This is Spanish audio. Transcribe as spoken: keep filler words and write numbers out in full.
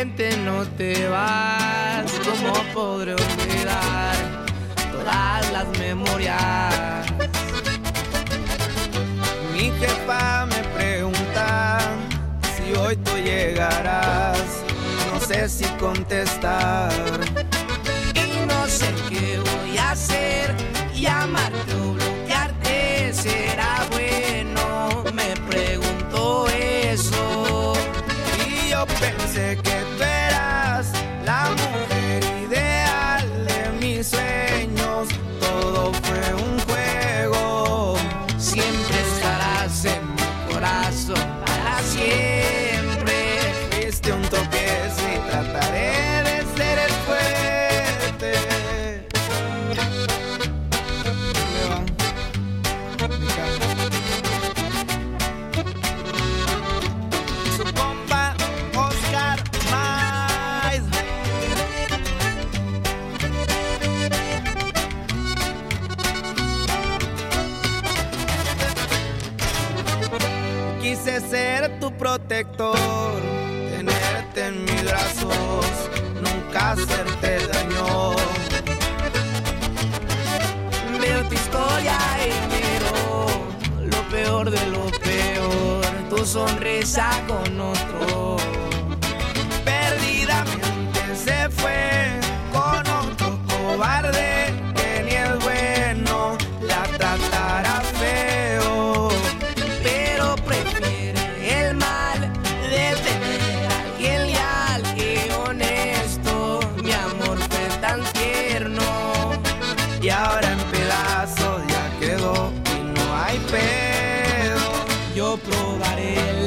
vente, no te vas. ¿Cómo podré olvidar todas las memorias? Mi jefa me pregunta si hoy tú llegarás. No sé si contestar y no sé qué voy a hacer. Llamarte o bloquearte será bueno. Me pregunto eso y yo pensé que tú eras la mujer ideal de mis sueños. Todo fue un juego. Siempre estarás en mi corazón para siempre. Fuiste un tropiezo y trataré de ser el fuerte. Su compa Oscar Mais. Quise ser tu protector, tenerte en mis brazos, nunca hacerte daño. Veo tu historia y miro lo peor de lo peor, tu sonrisa con otro. Perdidamente se fue con otro cobarde que ni es bueno, la tratará feo, pero prefiere el mal de tener a alguien leal y honesto. Mi amor fue tan tierno y ahora en pedazos ya quedó y no hay pedo. Yo probaré el